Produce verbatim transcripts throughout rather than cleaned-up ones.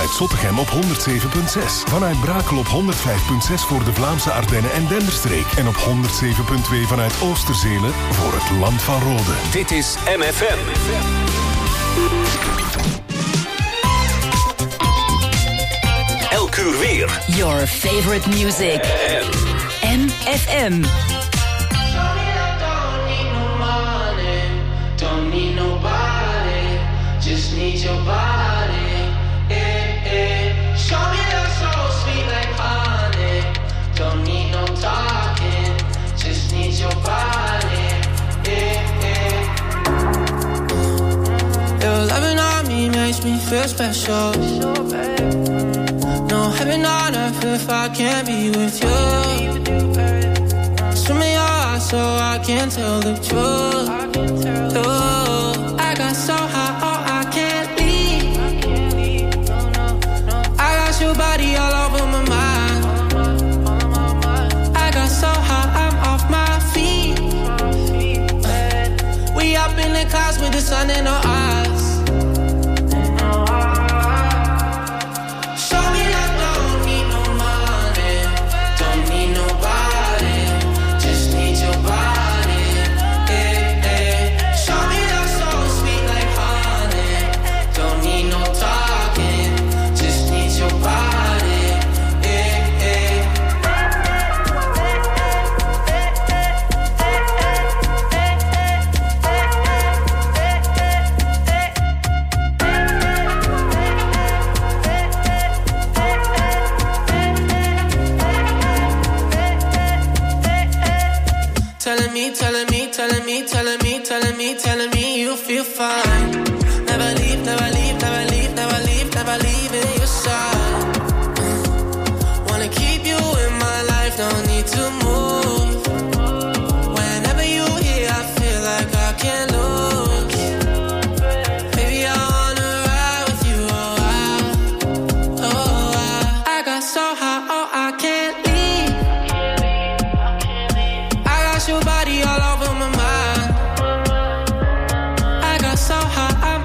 vanuit Zottegem op honderd zeven komma zes. Vanuit Brakel op honderd vijf komma zes voor de Vlaamse Ardennen en Denderstreek. En op honderd zeven komma twee vanuit Oosterzelen voor het Land van Rode. Dit is M F M. Elk uur weer. Your favorite music. M F M. Just need your body, eh, eh. Show me love so sweet like honey. Don't need no talking, just need your body, eh, eh. Your loving on me makes me feel special. No heaven on earth if I can't be with you. Swim in your eyes so I can tell the truth. Ooh, I got so high. Your body all over my mind. I got so high, I'm off my feet. We up in the clouds with the sun in our eyes. Show me that don't need no money, don't need nobody, just need your body. Eh, eh. Show me that so sweet like honey, don't need no talking, just need your body. Telling me, telling me, telling me, telling me, telling me, telling me you feel fine. Never leave, never leave, never leave, never leave, never leave in your side. Wanna keep you in my life, don't need to move. Whenever you here, I feel like I can't lose. Baby, I wanna ride with you, oh I, oh I. I got so high, oh I can't leave. I got your body all over my mind. I got so high, I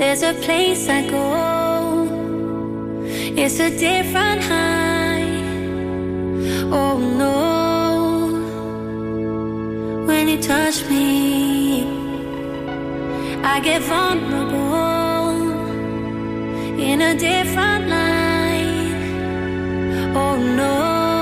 There's a place I go, it's a different high. Oh no, when you touch me, I get vulnerable in a different light. Oh no.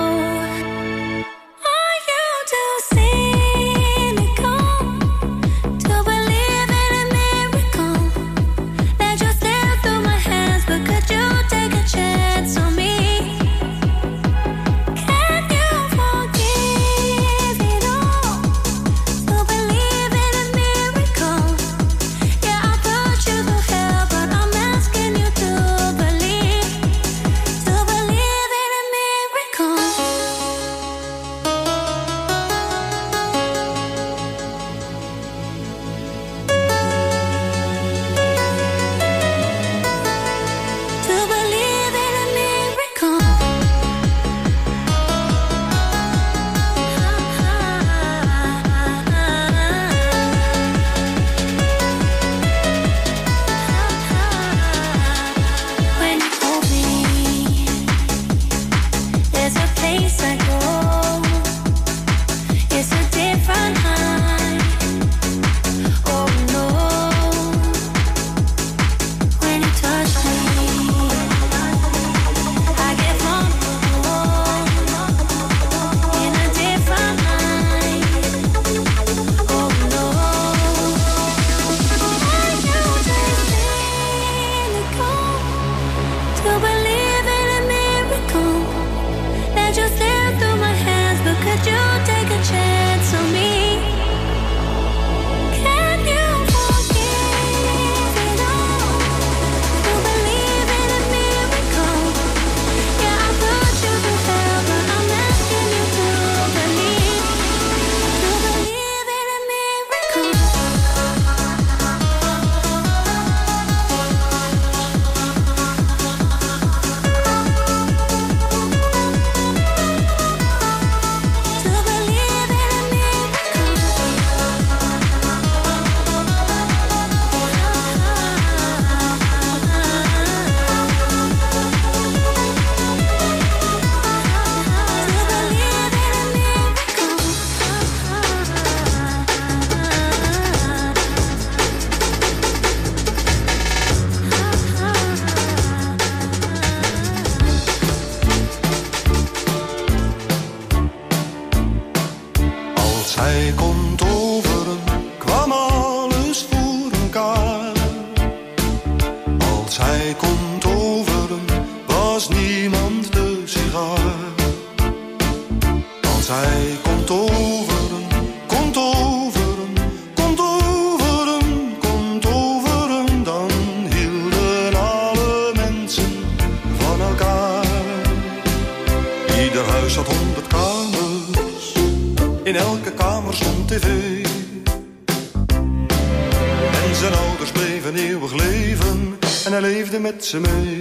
Met ze mee.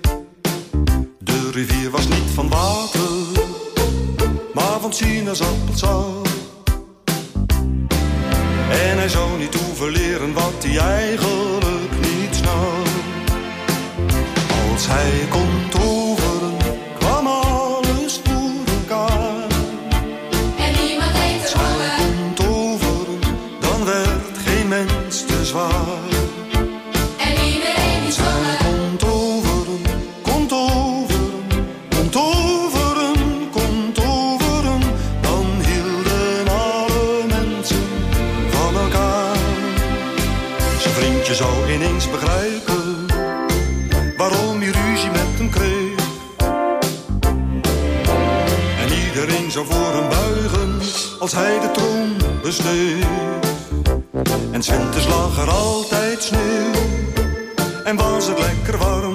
De rivier was niet van water, maar van sinaasappelsap. En hij zou niet hoeven leren wat hij eigenlijk niet snap. Als hij kon toveren, kwam alles voor elkaar. En niemand deed het Als hij kon toveren, dan werd geen mens te zwaar. Begrijpen waarom je ruzie met hem kreeg. En iedereen zou voor hem buigen als hij de troon besteeg. En 's winters lag er altijd sneeuw en was het lekker warm.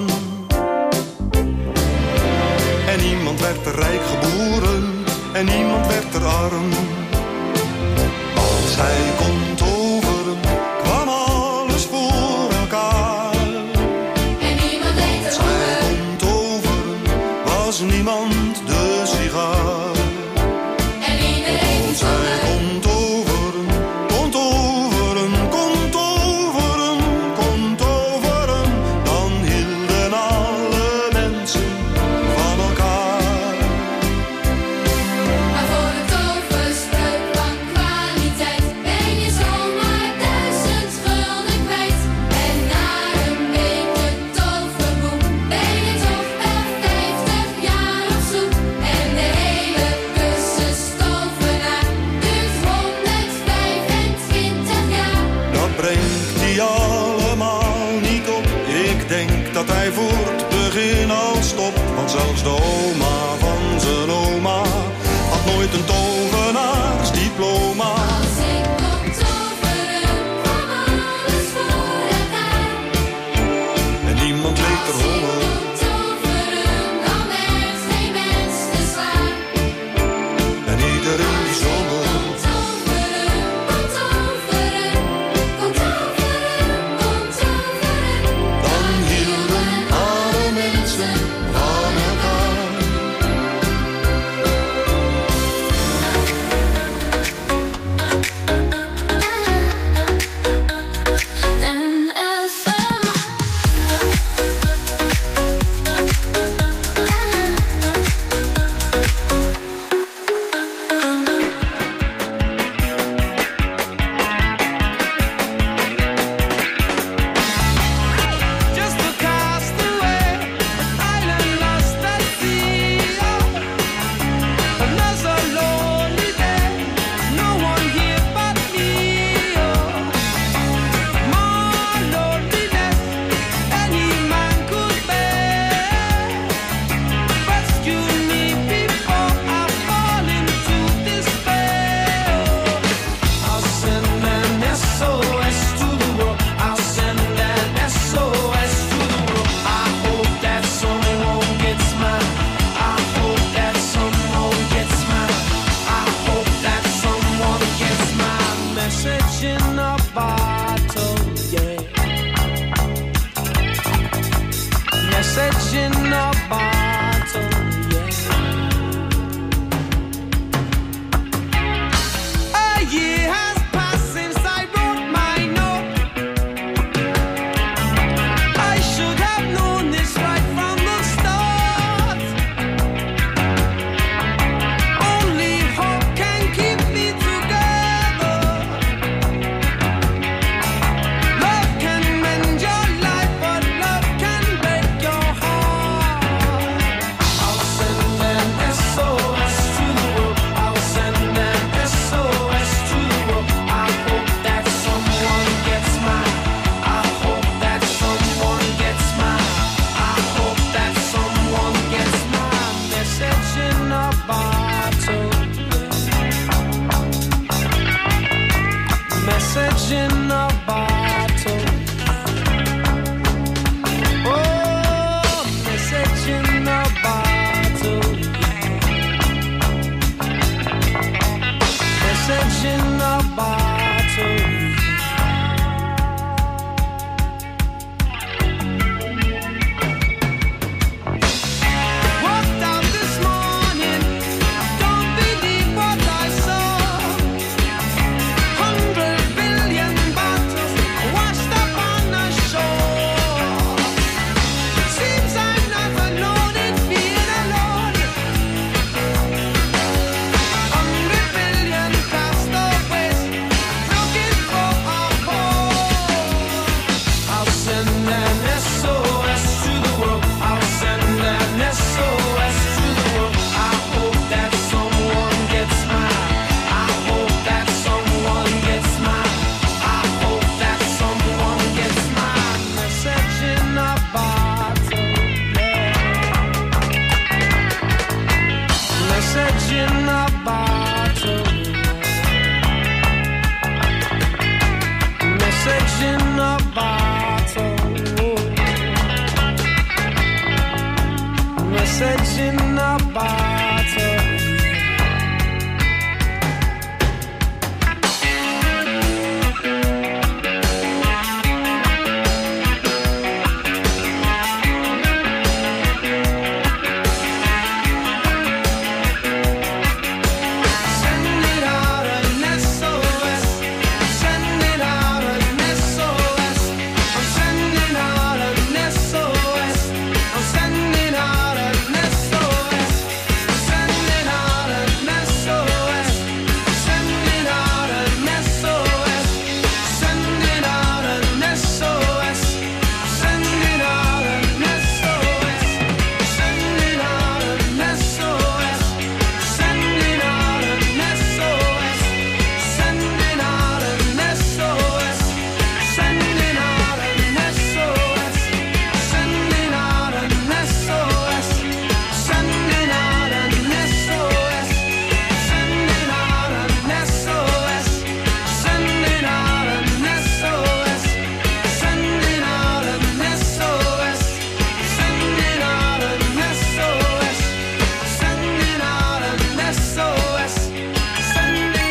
En niemand werd er rijk geboren en niemand werd er arm. Als hij kon toveren, kwam alles voor elkaar. En niemand deed het Als hij kon toveren, was niemand de sigaar. En iedereen Als hij kon toveren, kon toveren, kon toveren, kon toveren. message in a bottle. Oh, message in a bottle. Message in a bottle. Walked out this morning, don't believe what I saw. Hundred billion bottles washed up on the shore. Seems I'm not alone in being alone. Hundred billion castaways looking for a home. I'll send an S O S to the world. I'll send an S O S to the world. I hope that someone gets mine. I hope that someone gets mine. I hope that someone gets mine. Message in a bottle, yeah. Message in a bottle. Message in a bottle. Message in a bottle. Send it out an S O S. Send it out an S O S. I'm sending out an S O S. I'm sending out an S O S. Sending out an S O S. Sending out an S O S. Sending out an S O S. Sending out an S O S. Sending out an S O S. Sending out an S O S. Sending out an S O S. Sending out an S O S. Sending out an S O S. Sending out an S O S. Sending out an S O S. Sending out an S O S. Sending out an S O S. Sending out an S O S. Sending out an S O S. Sending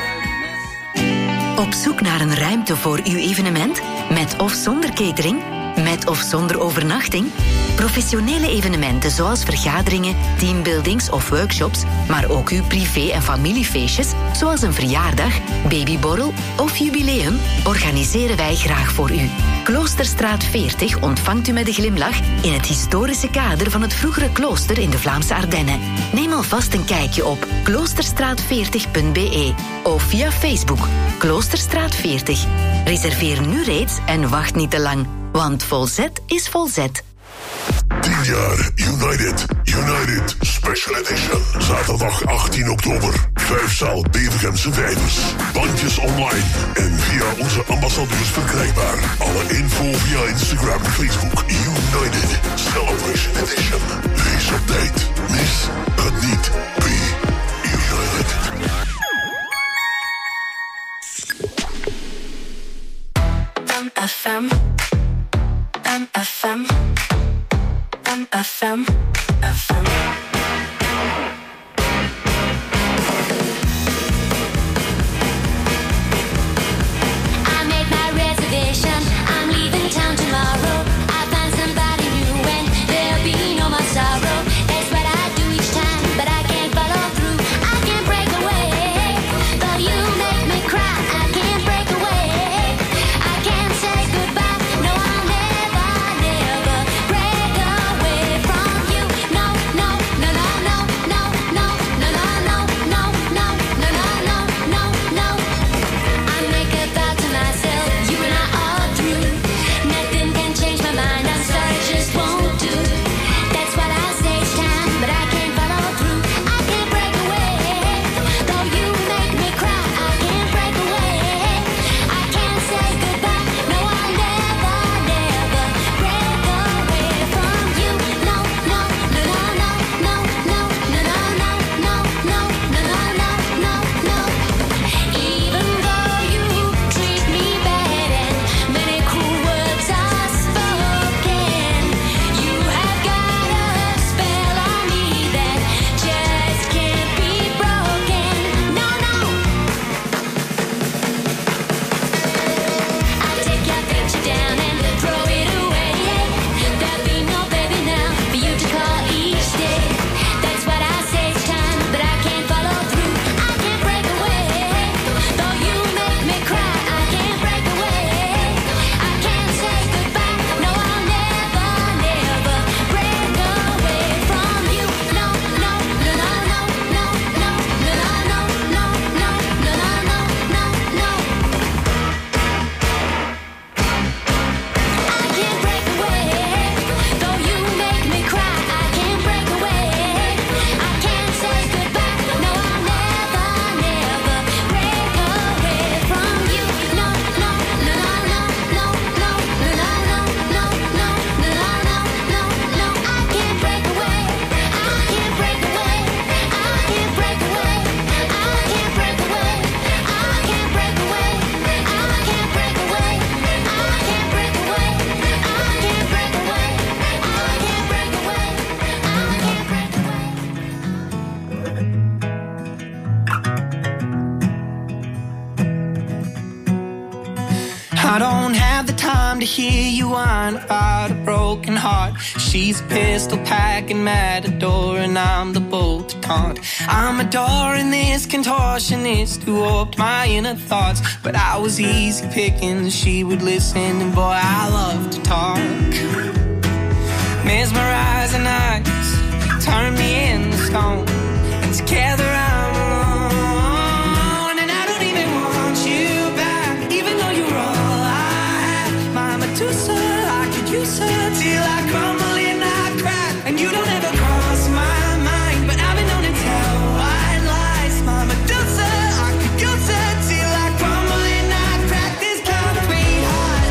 out an S. Op zoek naar een ruimte voor uw evenement? Met of zonder catering? Met of zonder overnachting? Professionele evenementen zoals vergaderingen, teambuildings of workshops, maar ook uw privé- en familiefeestjes, zoals een verjaardag, babyborrel of jubileum, organiseren wij graag voor u. Kloosterstraat veertig ontvangt u met een glimlach in het historische kader van het vroegere klooster in de Vlaamse Ardennen. Neem alvast een kijkje op kloosterstraat veertig punt b e of via Facebook Kloosterstraat veertig. Reserveer nu reeds en wacht niet te lang, want Volzet is Volzet. tien jaar United, United Special Edition. Zaterdag achttien oktober. Vijfzaal Bevergemse Vijvers. Bandjes online en via onze ambassadeurs verkrijgbaar. Alle info via Instagram en Facebook. United Celebration Edition. Wees op tijd. Mis het niet. Be United. M F M. M F M. M F M. F M. I made my reservation. I'm leaving town tomorrow. I find somebody new and there'll be no more sorrow. It's what I do each time, but I can't follow through. I can't break away. Though you make me cry, I can't break away. I can't say goodbye. No, I'll never, never break away from you. I don't have the time to hear you whine about a broken heart. She's a pistol packing matador and I'm the bolt to taunt. I'm adoring this contortionist who warped my inner thoughts, but I was easy picking, she would listen, and boy, I love to talk. Mesmerizing eyes turn me into stone, and together I'm alone, and I don't even want you back, even though you're all I have. My Medusa, I could use her till I crumble and I crack, and you don't ever cross my mind, but I've been known to tell white lies. My Medusa, I could use her till I crumble and I crack. This concrete heart,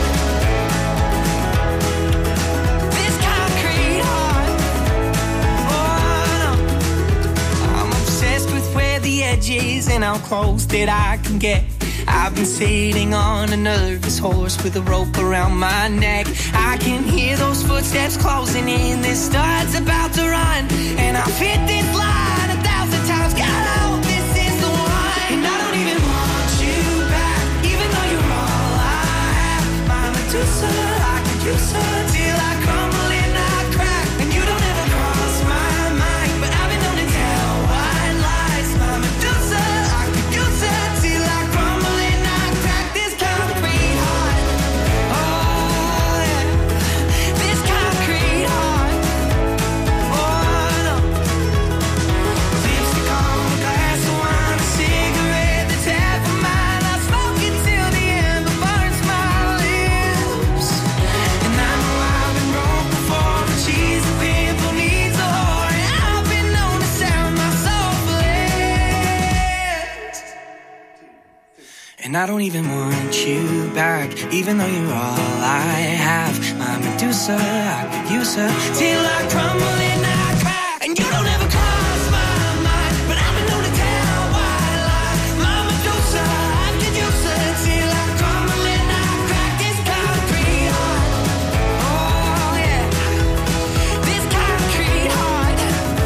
this concrete heart. Oh no, I'm obsessed with where the edge is and how close that I can get. I've been sitting on a nervous horse with a rope around my neck. I can hear those footsteps closing in. This start's about to run, and I've hit this line a thousand times. God, I hope this is the one. And I don't even want you back, even though you're all I have. My Medusa, I could use her till I crumble and I crack, and you don't ever cross my mind, but I've been known to tell white lies. My Medusa, I could use her till I crumble and I crack. This concrete heart, oh yeah, this concrete heart, oh no. Lipstick on a glass of wine, a cigarette that's half of mine. I smoke it till the end, but burns my lips. And I know I've been broke before, but she's the pimple needs a whore, and I've been known to sell my soul for less. And I don't even want you back, even though you're all I have. My Medusa, I could use her till I crumble and I crack, and you don't ever cross my mind, but I've been known to tell white lies. My Medusa, I could use her till I crumble and I crack. This concrete heart, oh yeah, this concrete heart,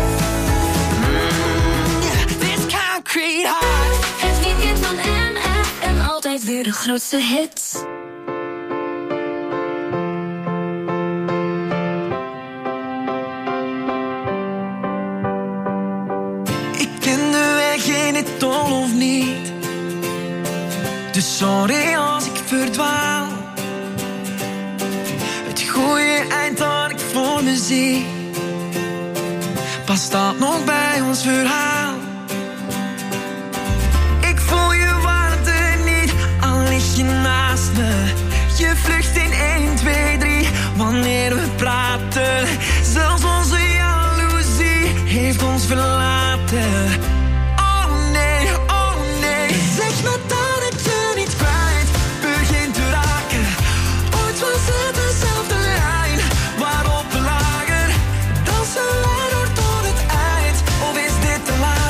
mm, yeah, this concrete heart. Het weekend van M F M, altijd weer de grootste hits. Ik ken de weg in het tol of niet, dus sorry als ik verdwaal. Het goede eind dat ik voor me zie, past dat nog bij ons verhaal? Ik voel je warmte niet, al lig je naast me. Je vlucht in één, twee, drie, wanneer we praten. Zelfs onze jaloezie heeft ons verlaten. Oh nee, oh nee, zeg me dat ik je niet kwijt begint te raken. Ooit was het dezelfde lijn waarop we lagen. Dansen wij door tot het eind, of is dit te laat?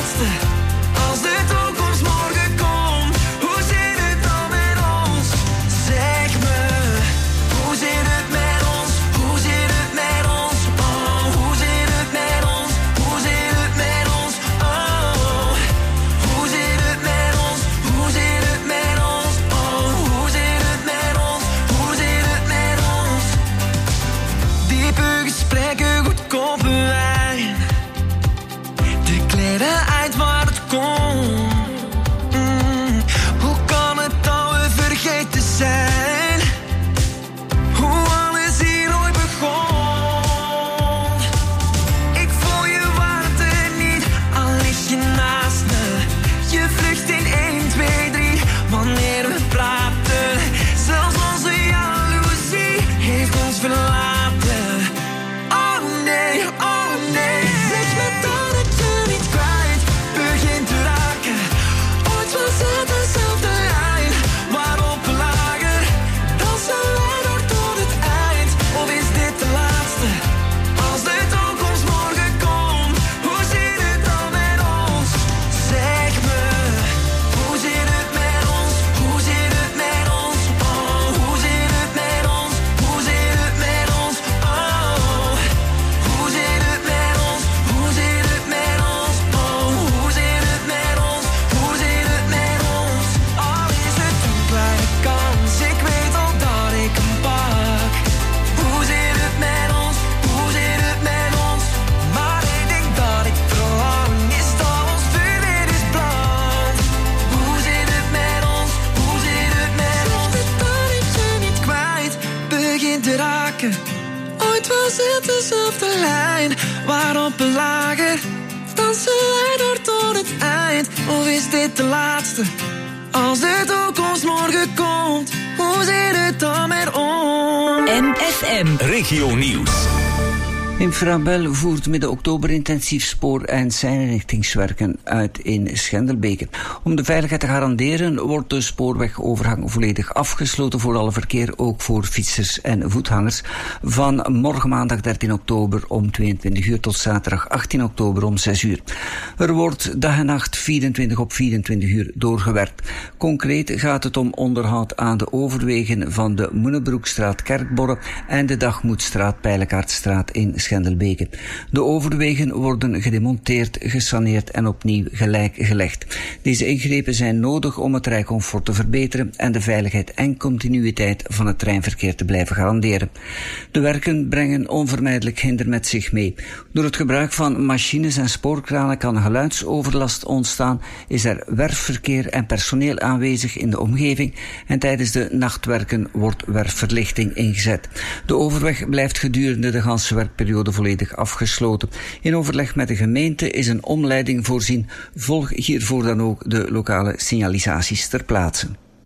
maken. Ooit was het dezelfde lijn, waarop een lager. Dansen wij door tot het eind, of is dit de laatste? Als de toekomst morgen komt, hoe zit het dan met ons? M F M Regio Nieuws. Infrabel voert midden oktober intensief spoor- en seinrichtingswerken uit in Schendelbeke. Om de veiligheid te garanderen wordt de spoorwegovergang volledig afgesloten voor alle verkeer, ook voor fietsers en voetgangers, van morgen maandag dertien oktober om tweeëntwintig uur tot zaterdag achttien oktober om zes uur. Er wordt dag en nacht vierentwintig op vierentwintig uur doorgewerkt. Concreet gaat het om onderhoud aan de overwegen van de Moenebroekstraat Kerkborre en de Dagmoedstraat Pijlekaartstraat in Schendelbeke. De overwegen worden gedemonteerd, gesaneerd en opnieuw gelijk gelegd. Deze ingrepen zijn nodig om het rijcomfort te verbeteren en de veiligheid en continuïteit van het treinverkeer te blijven garanderen. De werken brengen onvermijdelijk hinder met zich mee. Door het gebruik van machines en spoorkranen kan geluidsoverlast ontstaan, is er werfverkeer en personeel aanwezig in de omgeving en tijdens de nachtwerken wordt werfverlichting ingezet. De overweg blijft gedurende de ganse werkperiode volledig afgesloten. In overleg met de gemeente is een omleiding voorzien. Volg hiervoor dan ook de lokale signalisaties ter plaatse.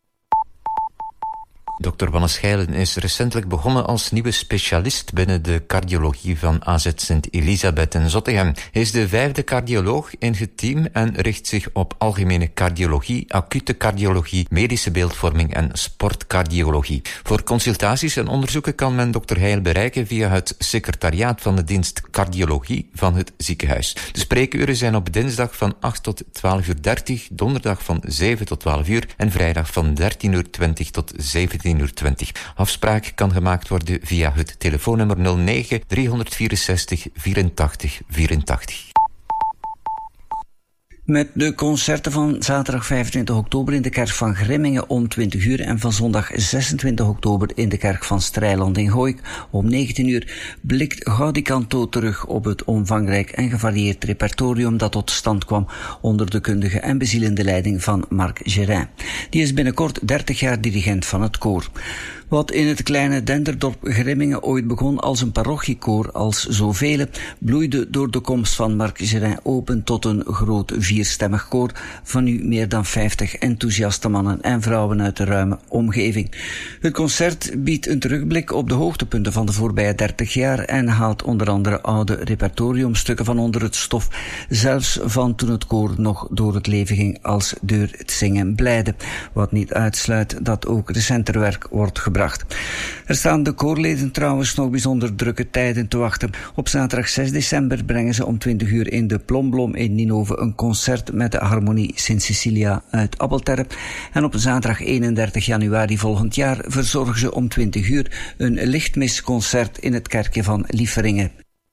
dokter Wanne Schijlen is recentelijk begonnen als nieuwe specialist binnen de cardiologie van A Z Sint-Elisabeth in Zottegem. Hij is de vijfde cardioloog in het team en richt zich op algemene cardiologie, acute cardiologie, medische beeldvorming en sportcardiologie. Voor consultaties en onderzoeken kan men dokter Heil bereiken via het secretariaat van de dienst cardiologie van het ziekenhuis. De spreekuren zijn op dinsdag van acht tot twaalf uur dertig, donderdag van zeven tot twaalf uur en vrijdag van dertien uur twintig tot zeventien uur twintig. Afspraak kan gemaakt worden via het telefoonnummer nul negen driehonderdvierenzestig vierentachtig vierentachtig. Met de concerten van zaterdag vijfentwintig oktober in de kerk van Grimmingen om twintig uur en van zondag zesentwintig oktober in de kerk van Strijland in Gooik om negentien uur blikt Gaudicanto terug op het omvangrijk en gevarieerd repertorium dat tot stand kwam onder de kundige en bezielende leiding van Marc Gerin. Die is binnenkort dertig jaar dirigent van het koor. Wat in het kleine denderdorp Grimmingen ooit begon als een parochiekoor als zoveel, bloeide door de komst van Marc Gerin open tot een groot vierstemmig koor van nu meer dan vijftig enthousiaste mannen en vrouwen uit de ruime omgeving. Het concert biedt een terugblik op de hoogtepunten van de voorbije dertig jaar en haalt onder andere oude repertoriumstukken van onder het stof, zelfs van toen het koor nog door het leven ging als deur het zingen blijde, wat niet uitsluit dat ook recenter werk wordt gebracht. Er staan de koorleden trouwens nog bijzonder drukke tijden te wachten. Op zaterdag zes december brengen ze om twintig uur in de Plomblom in Ninove een concert met de Harmonie Sint Cecilia uit Appelterp. En op zaterdag eenendertig januari volgend jaar verzorgen ze om twintig uur een lichtmisconcert in het kerkje van Lieferingen.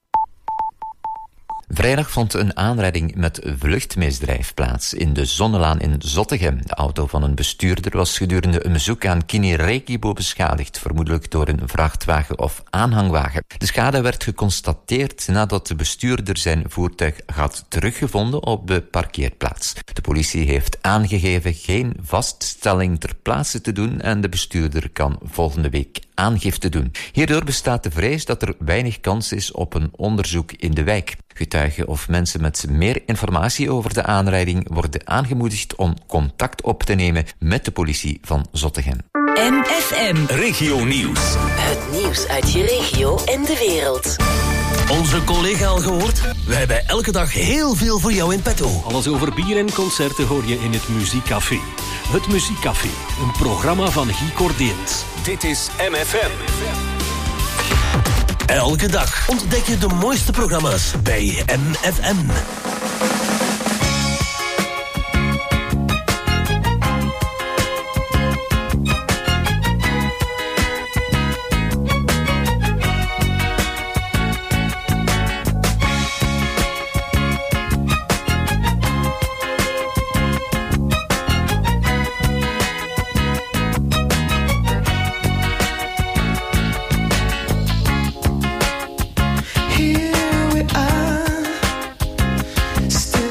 Vrijdag vond een aanrijding met vluchtmisdrijf plaats in de Zonnelaan in Zottegem. De auto van een bestuurder was gedurende een bezoek aan Kini-Rekibo beschadigd, vermoedelijk door een vrachtwagen of aanhangwagen. De schade werd geconstateerd nadat de bestuurder zijn voertuig had teruggevonden op de parkeerplaats. De politie heeft aangegeven geen vaststelling ter plaatse te doen en de bestuurder kan volgende week aangifte doen. Hierdoor bestaat de vrees dat er weinig kans is op een onderzoek in de wijk. Getuigen of mensen met meer informatie over de aanrijding worden aangemoedigd om contact op te nemen met de politie van Zottegem. M F M Regio Nieuws. Het nieuws uit je regio en de wereld. Onze collega al gehoord? Wij hebben elke dag heel veel voor jou in petto. Alles over bier en concerten hoor je in het Muziekcafé. Het Muziekcafé, een programma van Guy Cordeens. Dit is M F M. Elke dag ontdek je de mooiste programma's bij M F M. Here we are, still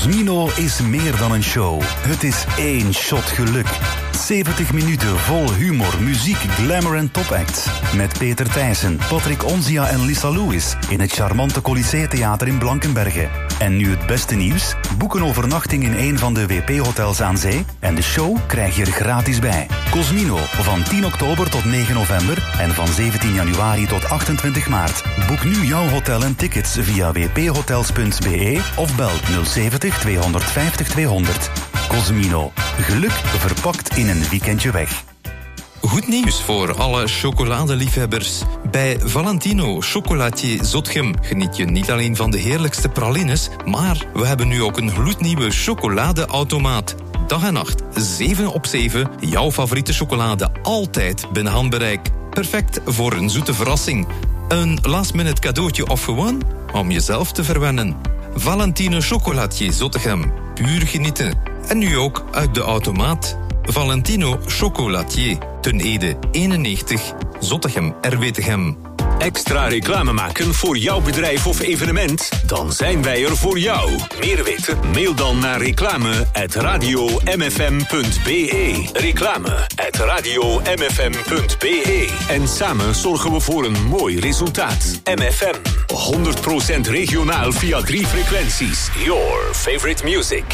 Cosmino is meer dan een show. Het is één shot geluk. zeventig minuten vol humor, muziek, glamour en topacts. Met Peter Thijssen, Patrick Onzia en Lisa Lewis in het charmante Colisée Theater in Blankenberge. En nu het beste nieuws? Boek een overnachting in een van de W P-hotels aan zee en de show krijg je er gratis bij. Cosmino, van tien oktober tot negen november en van zeventien januari tot achtentwintig maart. Boek nu jouw hotel en tickets via w p hotels punt b e of bel nul zeventig tweehonderdvijftig tweehonderd. Cosmino. Geluk verpakt in een weekendje weg. Goed nieuws voor alle chocoladeliefhebbers. Bij Valentino Chocolatier Zotgem geniet je niet alleen van de heerlijkste pralines, maar we hebben nu ook een gloednieuwe chocoladeautomaat. Dag en nacht, zeven op zeven, jouw favoriete chocolade altijd binnen handbereik. Perfect voor een zoete verrassing. Een last-minute cadeautje of gewoon om jezelf te verwennen. Valentino Chocolatier Zottegem. Puur genieten. En nu ook uit de automaat. Valentino Chocolatier. Ten Ede eenennegentig. Zottegem R W Tegem. Extra reclame maken voor jouw bedrijf of evenement? Dan zijn wij er voor jou. Meer weten? Mail dan naar reclame at radio m f m punt b e. Reclame at radio m f m punt b e. En samen zorgen we voor een mooi resultaat. M F M. honderd procent regionaal via drie frequenties. Your favorite music.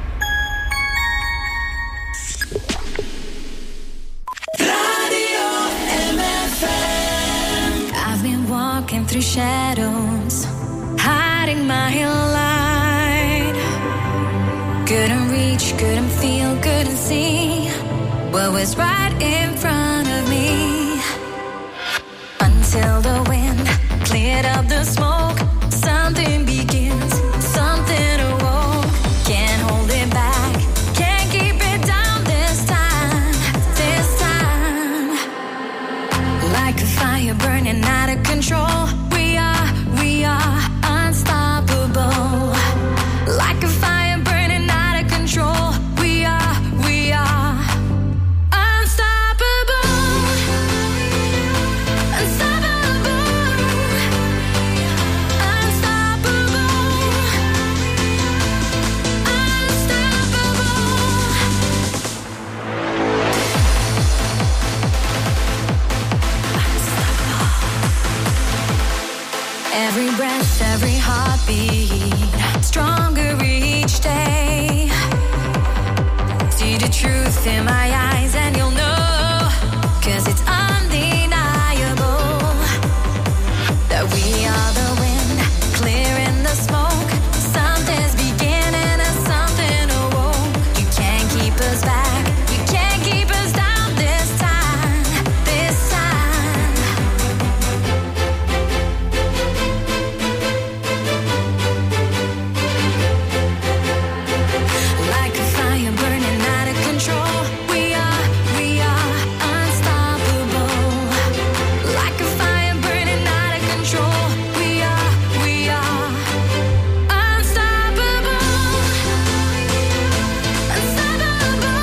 Walking through shadows, hiding my light. Couldn't reach, couldn't feel, couldn't see what was right in front of me. Until the wind cleared up the smoke, something begins, something awoke. Can't hold it back, can't keep it down this time, this time. Like a fire burning out of control, we are, we are unstoppable. Like a fire burning out of control, we are, we are unstoppable. Unstoppable. Unstoppable. Every breath, every heartbeat, stronger each day. See the truth in my eyes and you'll know, 'cause it's undeniable that we are the wind, clearing the smoke. Something's beginning and something awoke. You can't keep us back, you can't keep us down this time, this time. Like a fire burning out of control, we are, we are unstoppable. Like a fire burning out of control, we are, we are unstoppable. Unstoppable.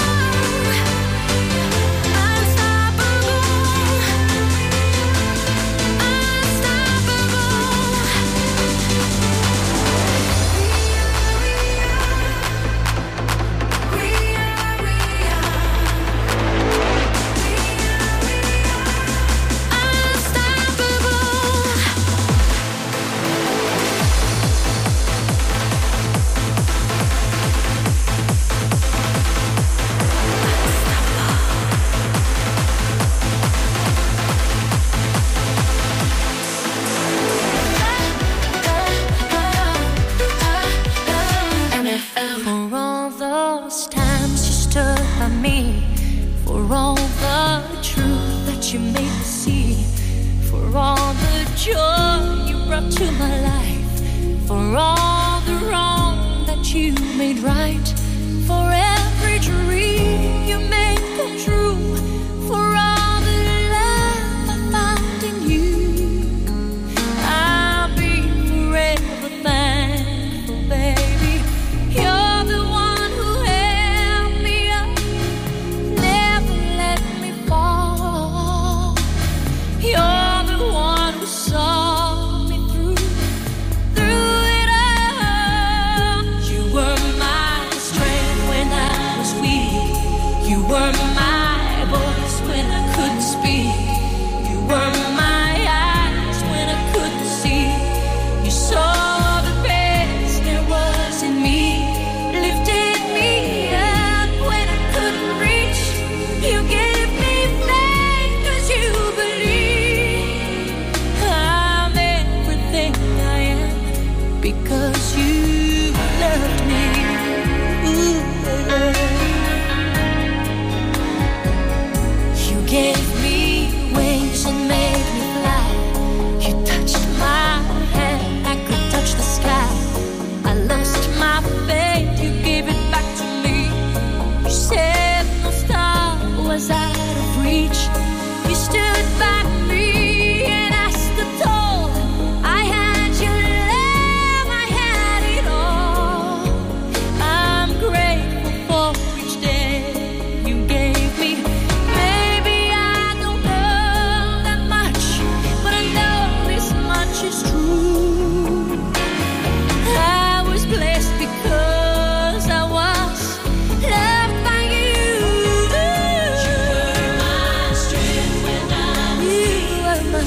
For all those times you stood by me, for all the truth that you made me see, for all the joy you brought to my life, for all the wrong that you made right, for every dream you made come true, for all the love I found in you, I'll be forever thankful, baby. You're the one who held me up, never let me fall. You're the one who saw me through, through it all. You were my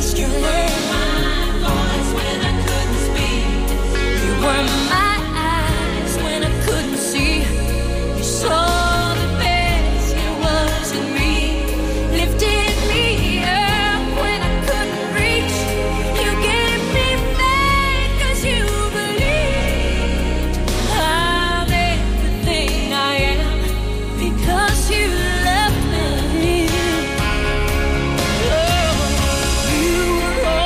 You were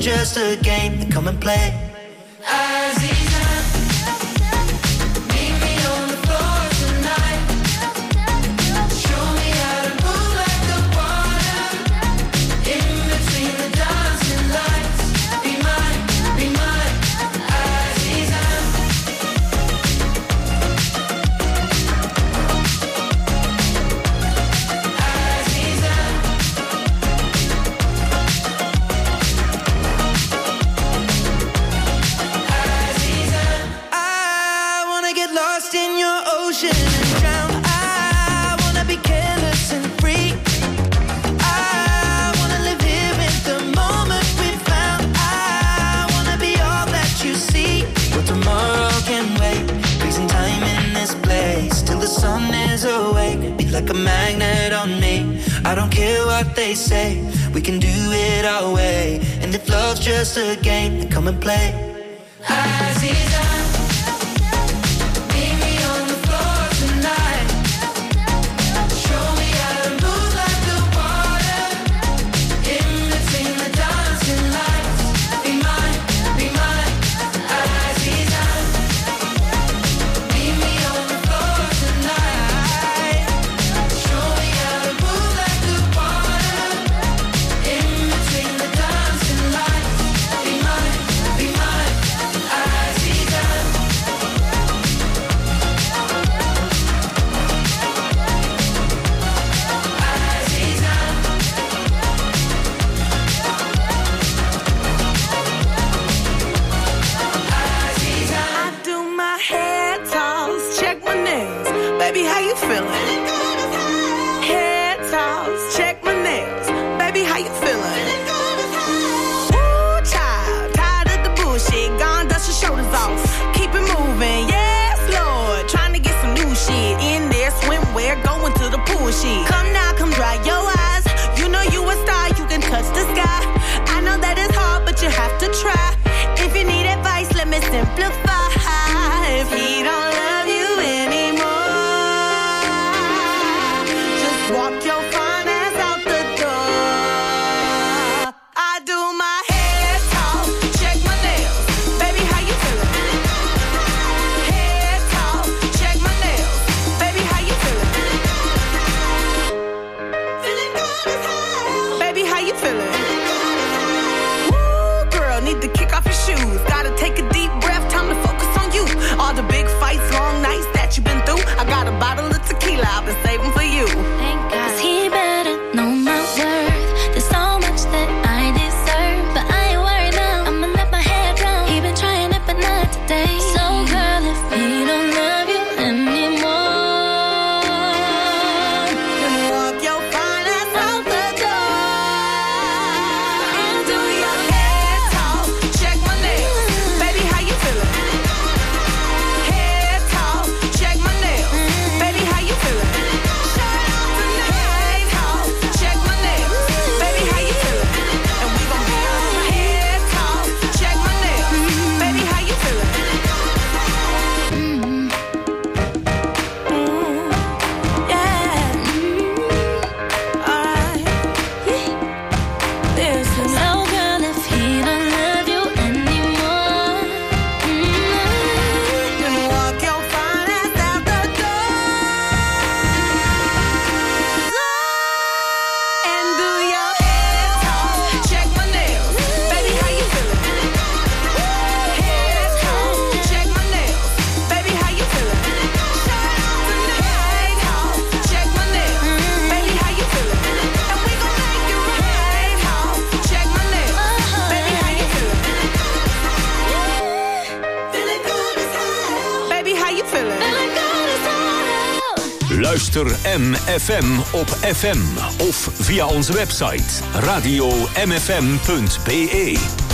just a game, then come and play. Aziza, meet me on the floor tonight. Show me how to move like the water. In between the dancing lights. Be mine, be mine, Aziza. Like a magnet on me. I don't care what they say. We can do it our way. And if love's just a game, then come and play. Aziza, meet me on the floor tonight. Show me how to move like the water. In between the dancing lights. Be mine, be mine, Aziza. Meet me on the floor tonight. Show me how to move like the water. In between the dancing lights. Be mine, be mine, Aziza. I do my hair toss, check my nails. Baby, how you feeling? Hair toss, check my nails. Baby, how you feeling? Ooh, child, tired of the bullshit. Gone, dust your shoulders off. Keep it moving, yes, Lord. Trying to get some new shit in there. Swimwear, going to the pool shit. Come now, come dry your eyes. You know you a star, you can touch the sky. I know that it's hard, but you have to try. If you need advice, let me simplify. If he don't love you anymore, just walk your fine ass out the door. I do my hair talk, check my nails. Baby, how you feeling? Hair talk, check my nails. Baby, how you feeling? Feeling good as hell. Baby, how you feeling? Woo, girl, need to kick off your shoes. Gotta take a deep breath, time to focus on you. All the big fights, long nights that you've been through. I got a bottle of tequila I've been saving for you. Thank God. 'Cause he better know my worth. There's so much that I deserve, but I ain't worried now. I'ma let my head down. He been trying it, but not today. So girl, if he don't love you anymore, Then walk your fine ass out the door. I do your hair talk, check my nails. Baby, how you feeling? Hair talk, check my nails. Baby, how you feeling? Shout out to me. Hair talk, check my nails. Baby, how you feeling? And we gon' be on hair talk, check my nails. Baby, how you feeling? Mm-hmm. Mm, yeah. Mm, alright. This is so girl, if he don't love you anymore, Then walk your fine ass out the door. And do your hair talk, check my nails. Baby, how you feeling? Hair talk, check my nails. Baby, how you feeling? Shout out to me. Hair talk, check my nails. Baby, how you feeling? And we gon' make it right. Hair talk, check my nails. Baby, how you feeling? Feeling good as hell. Baby, how you feeling? Feeling good as hell. Luister M F M op F M of via onze website radio m f m punt b e.